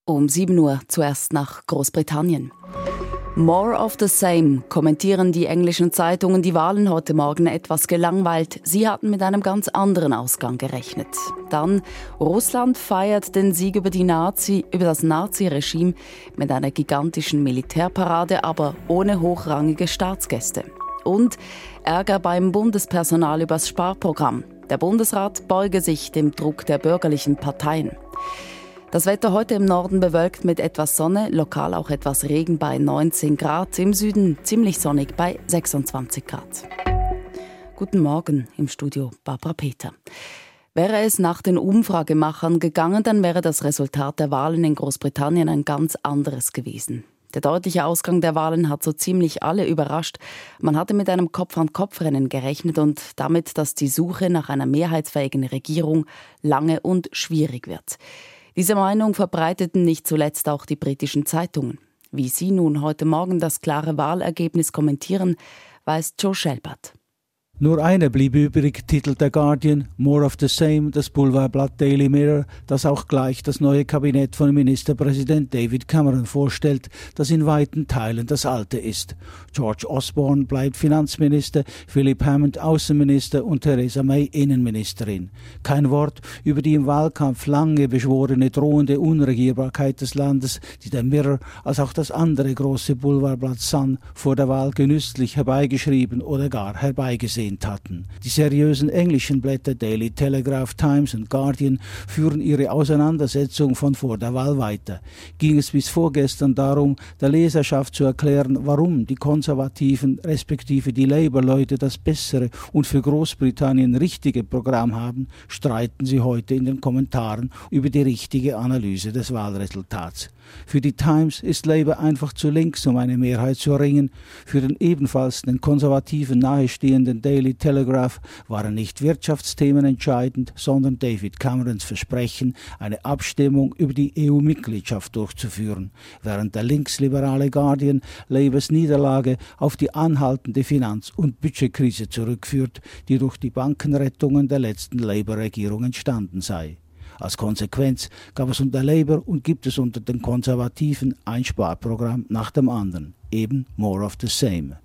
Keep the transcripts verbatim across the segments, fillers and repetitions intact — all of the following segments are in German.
Um sieben Uhr zuerst nach Großbritannien. More of the same, kommentieren die englischen Zeitungen die Wahlen heute Morgen etwas gelangweilt. Sie hatten mit einem ganz anderen Ausgang gerechnet. Dann, Russland feiert den Sieg über, die Nazi, über das Nazi-Regime mit einer gigantischen Militärparade, aber ohne hochrangige Staatsgäste. Und Ärger beim Bundespersonal übers Sparprogramm. Der Bundesrat beuge sich dem Druck der bürgerlichen Parteien. Das Wetter heute im Norden bewölkt mit etwas Sonne, lokal auch etwas Regen bei neunzehn Grad, im Süden ziemlich sonnig bei sechsundzwanzig Grad. Guten Morgen, im Studio Barbara Peter. Wäre es nach den Umfragemachern gegangen, dann wäre das Resultat der Wahlen in Großbritannien ein ganz anderes gewesen. Der deutliche Ausgang der Wahlen hat so ziemlich alle überrascht. Man hatte mit einem Kopf-an-Kopf-Rennen gerechnet und damit, dass die Suche nach einer mehrheitsfähigen Regierung lange und schwierig wird. Diese Meinung verbreiteten nicht zuletzt auch die britischen Zeitungen. Wie sie nun heute Morgen das klare Wahlergebnis kommentieren, weiß Joe Schelbert. Nur eine blieb übrig, titelt der Guardian, More of the Same, das Boulevardblatt Daily Mirror, das auch gleich das neue Kabinett von Ministerpräsident David Cameron vorstellt, das in weiten Teilen das alte ist. George Osborne bleibt Finanzminister, Philip Hammond Außenminister und Theresa May Innenministerin. Kein Wort über die im Wahlkampf lange beschworene drohende Unregierbarkeit des Landes, die der Mirror als auch das andere große Boulevardblatt Sun vor der Wahl genüsslich herbeigeschrieben oder gar herbeigesehen hatten. Die seriösen englischen Blätter Daily Telegraph, Times und Guardian führen ihre Auseinandersetzung von vor der Wahl weiter. Ging es bis vorgestern darum, der Leserschaft zu erklären, warum die Konservativen respektive die Labour-Leute das bessere und für Großbritannien richtige Programm haben, streiten sie heute in den Kommentaren über die richtige Analyse des Wahlresultats. Für die Times ist Labour einfach zu links, um eine Mehrheit zu erringen. Für den ebenfalls den Konservativen nahestehenden Daily Telegraph waren nicht Wirtschaftsthemen entscheidend, sondern David Camerons Versprechen, eine Abstimmung über die E U-Mitgliedschaft durchzuführen, während der linksliberale Guardian Labours Niederlage auf die anhaltende Finanz- und Budgetkrise zurückführt, die durch die Bankenrettungen der letzten Labour-Regierung entstanden sei. Als Konsequenz gab es unter Labour und gibt es unter den Konservativen ein Sparprogramm nach dem anderen, eben More of the Same.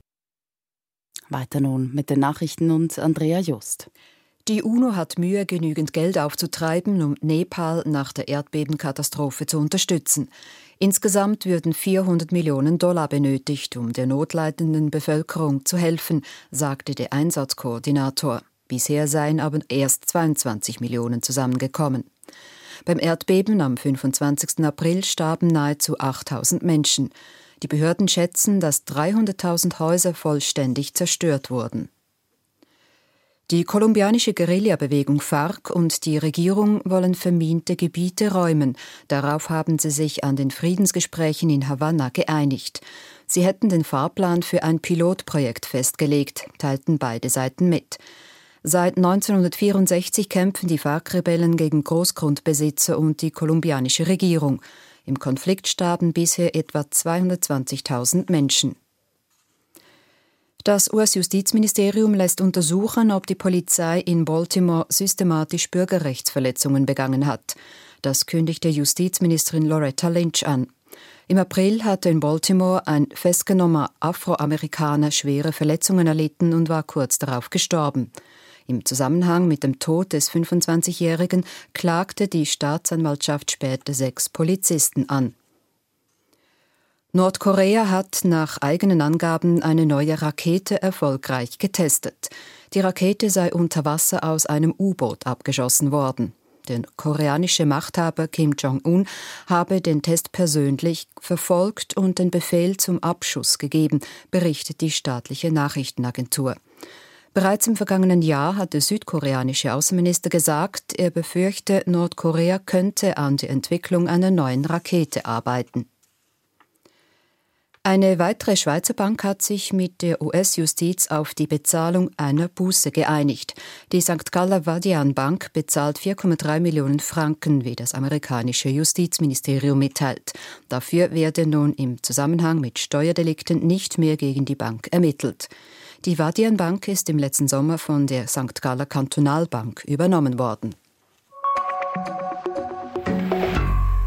Weiter nun mit den Nachrichten und Andrea Just. Die UNO hat Mühe, genügend Geld aufzutreiben, um Nepal nach der Erdbebenkatastrophe zu unterstützen. Insgesamt würden vierhundert Millionen Dollar benötigt, um der notleidenden Bevölkerung zu helfen, sagte der Einsatzkoordinator. Bisher seien aber erst zweiundzwanzig Millionen zusammengekommen. Beim Erdbeben am fünfundzwanzigsten April starben nahezu achttausend Menschen. Die Behörden schätzen, dass dreihunderttausend Häuser vollständig zerstört wurden. Die kolumbianische Guerillabewegung FARC und die Regierung wollen verminte Gebiete räumen. Darauf haben sie sich an den Friedensgesprächen in Havanna geeinigt. Sie hätten den Fahrplan für ein Pilotprojekt festgelegt, teilten beide Seiten mit. Seit neunzehnhundertvierundsechzig kämpfen die FARC-Rebellen gegen Großgrundbesitzer und die kolumbianische Regierung. Im Konflikt starben bisher etwa zweihundertzwanzigtausend Menschen. Das U S-Justizministerium lässt untersuchen, ob die Polizei in Baltimore systematisch Bürgerrechtsverletzungen begangen hat. Das kündigte Justizministerin Loretta Lynch an. Im April hatte in Baltimore ein festgenommener Afroamerikaner schwere Verletzungen erlitten und war kurz darauf gestorben. Im Zusammenhang mit dem Tod des fünfundzwanzigjährigen klagte die Staatsanwaltschaft später sechs Polizisten an. Nordkorea hat nach eigenen Angaben eine neue Rakete erfolgreich getestet. Die Rakete sei unter Wasser aus einem U-Boot abgeschossen worden. Der koreanische Machthaber Kim Jong-un habe den Test persönlich verfolgt und den Befehl zum Abschuss gegeben, berichtet die staatliche Nachrichtenagentur. Bereits im vergangenen Jahr hat der südkoreanische Außenminister gesagt, er befürchte, Nordkorea könnte an der Entwicklung einer neuen Rakete arbeiten. Eine weitere Schweizer Bank hat sich mit der U S-Justiz auf die Bezahlung einer Buße geeinigt. Die Sankt Galler Vadian Bank bezahlt vier Komma drei Millionen Franken, wie das amerikanische Justizministerium mitteilt. Dafür werde nun im Zusammenhang mit Steuerdelikten nicht mehr gegen die Bank ermittelt. Die Vadian Bank ist im letzten Sommer von der Sankt Galler Kantonalbank übernommen worden.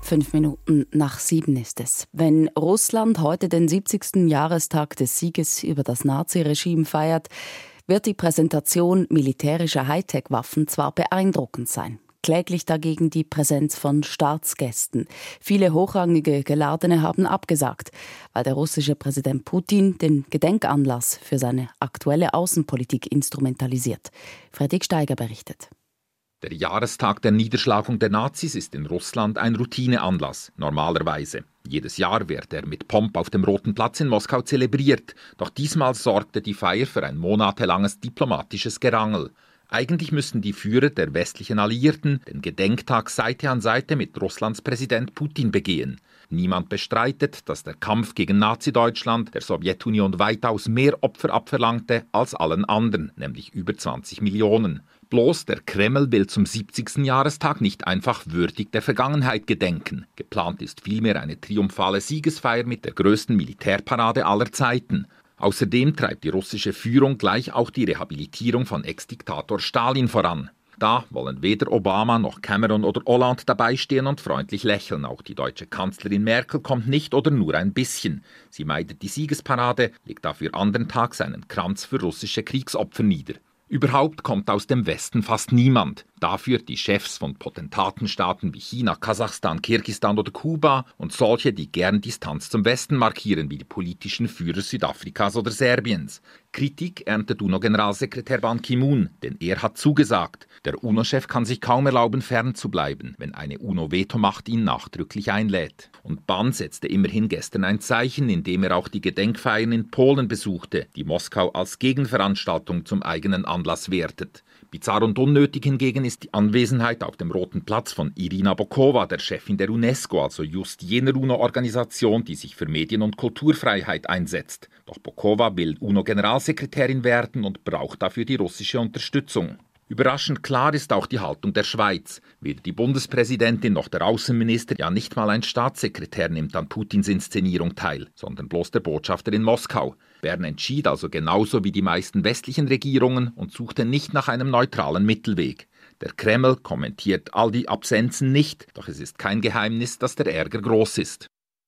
Fünf Minuten nach sieben ist es. Wenn Russland heute den siebzigsten Jahrestag des Sieges über das Naziregime feiert, wird die Präsentation militärischer Hightech-Waffen zwar beeindruckend sein. Kläglich dagegen die Präsenz von Staatsgästen. Viele hochrangige Geladene haben abgesagt, weil der russische Präsident Putin den Gedenkanlass für seine aktuelle Außenpolitik instrumentalisiert. Fredrik Steiger berichtet. Der Jahrestag der Niederschlagung der Nazis ist in Russland ein Routineanlass, normalerweise. Jedes Jahr wird er mit Pomp auf dem Roten Platz in Moskau zelebriert. Doch diesmal sorgte die Feier für ein monatelanges diplomatisches Gerangel. Eigentlich müssten die Führer der westlichen Alliierten den Gedenktag Seite an Seite mit Russlands Präsident Putin begehen. Niemand bestreitet, dass der Kampf gegen Nazi-Deutschland der Sowjetunion weitaus mehr Opfer abverlangte als allen anderen, nämlich über zwanzig Millionen. Bloß der Kreml will zum siebzigsten Jahrestag nicht einfach würdig der Vergangenheit gedenken. Geplant ist vielmehr eine triumphale Siegesfeier mit der größten Militärparade aller Zeiten. Außerdem treibt die russische Führung gleich auch die Rehabilitierung von Ex-Diktator Stalin voran. Da wollen weder Obama noch Cameron oder Hollande dabei stehen und freundlich lächeln. Auch die deutsche Kanzlerin Merkel kommt nicht oder nur ein bisschen. Sie meidet die Siegesparade, legt dafür andern Tags einen Kranz für russische Kriegsopfer nieder. Überhaupt kommt aus dem Westen fast niemand. Dafür die Chefs von Potentatenstaaten wie China, Kasachstan, Kirgisistan oder Kuba und solche, die gern Distanz zum Westen markieren, wie die politischen Führer Südafrikas oder Serbiens. Kritik erntet UNO-Generalsekretär Ban Ki-moon, denn er hat zugesagt. Der UNO-Chef kann sich kaum erlauben, fern zu bleiben, wenn eine UNO-Vetomacht ihn nachdrücklich einlädt. Und Ban setzte immerhin gestern ein Zeichen, indem er auch die Gedenkfeiern in Polen besuchte, die Moskau als Gegenveranstaltung zum eigenen Anlass wertet. Bizarr und unnötig hingegen ist die Anwesenheit auf dem Roten Platz von Irina Bokova, der Chefin der UNESCO, also just jener UNO-Organisation, die sich für Medien- und Kulturfreiheit einsetzt. Doch Bokova will UNO-Generalsekretärin werden und braucht dafür die russische Unterstützung. Überraschend klar ist auch die Haltung der Schweiz. Weder die Bundespräsidentin noch der Außenminister, ja nicht mal ein Staatssekretär nimmt an Putins Inszenierung teil, sondern bloß der Botschafter in Moskau. Bern entschied also genauso wie die meisten westlichen Regierungen und suchte nicht nach einem neutralen Mittelweg. Der Kreml kommentiert all die Absenzen nicht, doch es ist kein Geheimnis, dass der Ärger groß ist.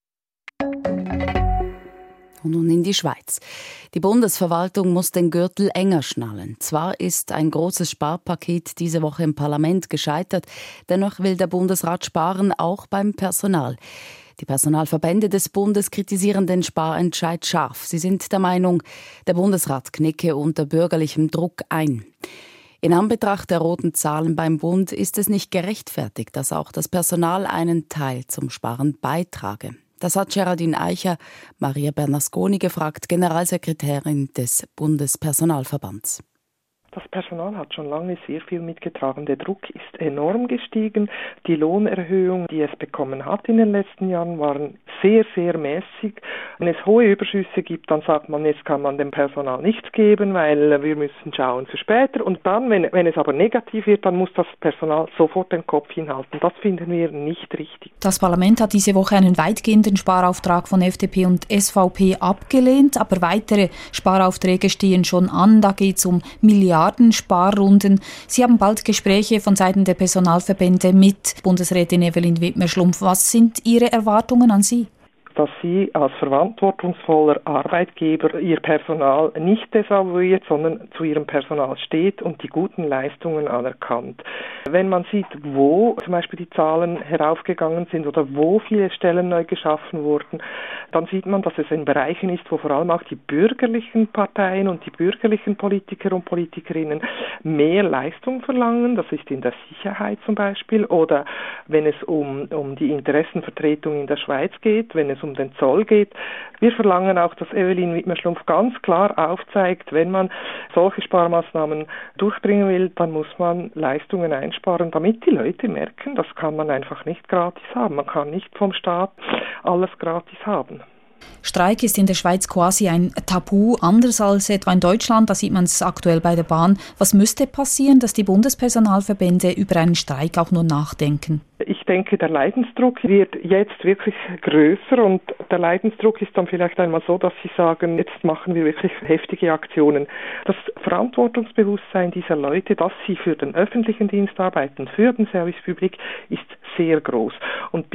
Und nun in die Schweiz. Die Bundesverwaltung muss den Gürtel enger schnallen. Zwar ist ein großes Sparpaket diese Woche im Parlament gescheitert, dennoch will der Bundesrat sparen, auch beim Personal. Die Personalverbände des Bundes kritisieren den Sparentscheid scharf. Sie sind der Meinung, der Bundesrat knicke unter bürgerlichem Druck ein. In Anbetracht der roten Zahlen beim Bund ist es nicht gerechtfertigt, dass auch das Personal einen Teil zum Sparen beitrage. Das hat Geraldine Eicher, Maria Bernasconi gefragt, Generalsekretärin des Bundespersonalverbands. Das Personal hat schon lange sehr viel mitgetragen. Der Druck ist enorm gestiegen. Die Lohnerhöhungen, die es bekommen hat in den letzten Jahren, waren sehr, sehr mäßig. Wenn es hohe Überschüsse gibt, dann sagt man, jetzt kann man dem Personal nichts geben, weil wir müssen schauen für später. Und dann, wenn, wenn es aber negativ wird, dann muss das Personal sofort den Kopf hinhalten. Das finden wir nicht richtig. Das Parlament hat diese Woche einen weitgehenden Sparauftrag von F D P und S V P abgelehnt, aber weitere Sparaufträge stehen schon an. Da geht es um Milliarden. Sparrunden. Sie haben bald Gespräche von Seiten der Personalverbände mit Bundesrätin Evelyn Wittmer-Schlumpf. Was sind Ihre Erwartungen an Sie? Dass sie als verantwortungsvoller Arbeitgeber ihr Personal nicht desavouiert, sondern zu ihrem Personal steht und die guten Leistungen anerkannt. Wenn man sieht, wo zum Beispiel die Zahlen heraufgegangen sind oder wo viele Stellen neu geschaffen wurden, dann sieht man, dass es in Bereichen ist, wo vor allem auch die bürgerlichen Parteien und die bürgerlichen Politiker und Politikerinnen mehr Leistung verlangen. Das ist in der Sicherheit zum Beispiel oder wenn es um, um die Interessenvertretung in der Schweiz geht, wenn es um den Zoll geht. Wir verlangen auch, dass Evelyn Wittmer-Schlumpf ganz klar aufzeigt, wenn man solche Sparmaßnahmen durchbringen will, dann muss man Leistungen einsparen, damit die Leute merken, das kann man einfach nicht gratis haben. Man kann nicht vom Staat alles gratis haben. Streik ist in der Schweiz quasi ein Tabu, anders als etwa in Deutschland. Da sieht man es aktuell bei der Bahn. Was müsste passieren, dass die Bundespersonalverbände über einen Streik auch nur nachdenken? Ich denke, der Leidensdruck wird jetzt wirklich größer und der Leidensdruck ist dann vielleicht einmal so, dass sie sagen, jetzt machen wir wirklich heftige Aktionen. Das Verantwortungsbewusstsein dieser Leute, dass sie für den öffentlichen Dienst arbeiten, für den Service Public, ist sehr groß. Und bis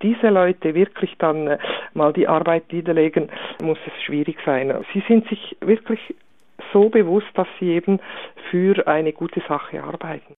diese Leute wirklich dann äh, mal die Arbeit niederlegen, muss es schwierig sein. Sie sind sich wirklich so bewusst, dass sie eben für eine gute Sache arbeiten.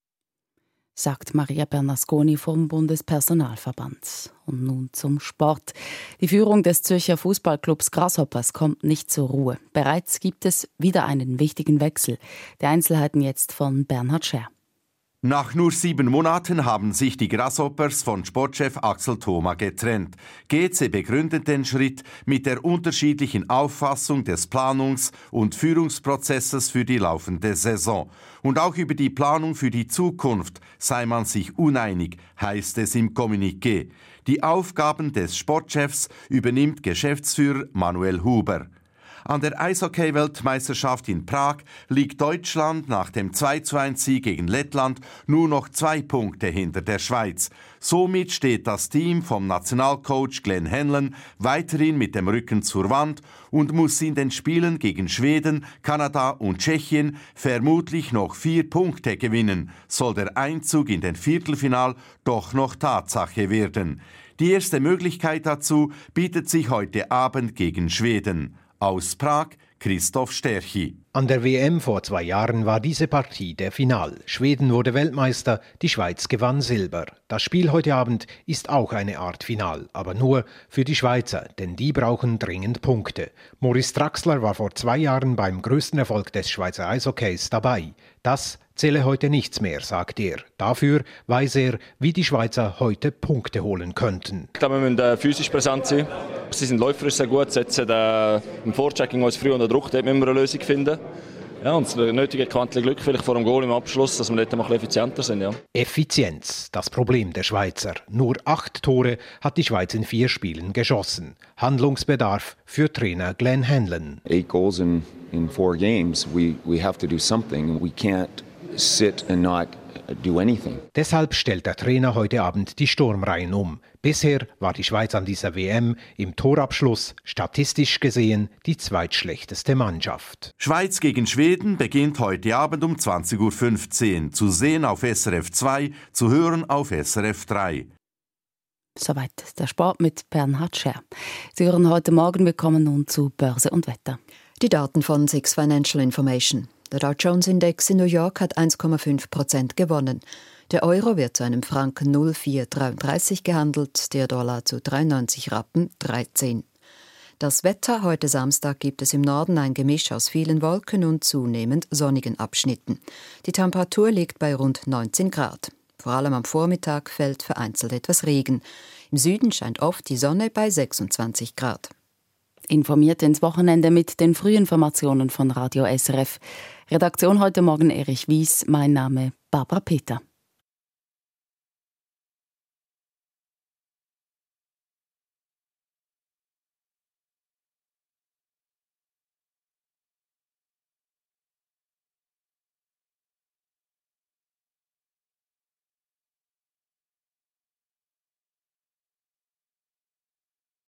Sagt Maria Bernasconi vom Bundespersonalverband. Und nun zum Sport. Die Führung des Zürcher Fußballclubs Grasshoppers kommt nicht zur Ruhe. Bereits gibt es wieder einen wichtigen Wechsel. Die Einzelheiten jetzt von Bernhard Scher. Nach nur sieben Monaten haben sich die Grasshoppers von Sportchef Axel Thoma getrennt. G C begründet den Schritt mit der unterschiedlichen Auffassung des Planungs- und Führungsprozesses für die laufende Saison. Und auch über die Planung für die Zukunft sei man sich uneinig, heißt es im Kommuniqué. Die Aufgaben des Sportchefs übernimmt Geschäftsführer Manuel Huber. An der Eishockey-Weltmeisterschaft in Prag liegt Deutschland nach dem zwei zu eins Sieg gegen Lettland nur noch zwei Punkte hinter der Schweiz. Somit steht das Team vom Nationalcoach Glenn Hanlon weiterhin mit dem Rücken zur Wand und muss in den Spielen gegen Schweden, Kanada und Tschechien vermutlich noch vier Punkte gewinnen, soll der Einzug in den Viertelfinal doch noch Tatsache werden. Die erste Möglichkeit dazu bietet sich heute Abend gegen Schweden. Aus Prag, Christoph Sterchi. An der W M vor zwei Jahren war diese Partie der Final. Schweden wurde Weltmeister, die Schweiz gewann Silber. Das Spiel heute Abend ist auch eine Art Final, aber nur für die Schweizer, denn die brauchen dringend Punkte. Maurice Draxler war vor zwei Jahren beim größten Erfolg des Schweizer Eishockeys dabei. Das zähle heute nichts mehr, sagt er. Dafür weiß er, wie die Schweizer heute Punkte holen könnten. Ich glaube, wir müssen äh, physisch präsent sein. Sie sind läuferisch sehr gut, setzen äh, im Vorchecking uns früh unter Druck, dort müssen wir eine Lösung finden. Ja, und das nötige Quäntchen Glück vielleicht vor dem Goal im Abschluss, dass wir dort mal ein bisschen effizienter sind. Ja. Effizienz, das Problem der Schweizer. Nur acht Tore hat die Schweiz in vier Spielen geschossen. Handlungsbedarf für Trainer Glenn Hanlon. Eight goals in, in four games. We, we have to do something. We can't sit and not do anything. Deshalb stellt der Trainer heute Abend die Sturmreihen um. Bisher war die Schweiz an dieser W M im Torabschluss statistisch gesehen die zweitschlechteste Mannschaft. Schweiz gegen Schweden beginnt heute Abend um zwanzig Uhr fünfzehn. Zu sehen auf S R F zwei, zu hören auf S R F drei. Soweit der Sport mit Bernhard Scher. Sie hören heute Morgen, wir kommen nun zu Börse und Wetter. Die Daten von Six Financial Information. Der Dow Jones Index in New York hat eins Komma fünf Prozent gewonnen. Der Euro wird zu einem Franken null Komma vier dreiunddreißig gehandelt, der Dollar zu dreiundneunzig Rappen dreizehn. Das Wetter: Heute Samstag gibt es im Norden ein Gemisch aus vielen Wolken und zunehmend sonnigen Abschnitten. Die Temperatur liegt bei rund neunzehn Grad. Vor allem am Vormittag fällt vereinzelt etwas Regen. Im Süden scheint oft die Sonne bei sechsundzwanzig Grad. Informiert ins Wochenende mit den Frühinformationen von Radio S R F. Redaktion heute Morgen Erich Wies, mein Name Barbara Peter.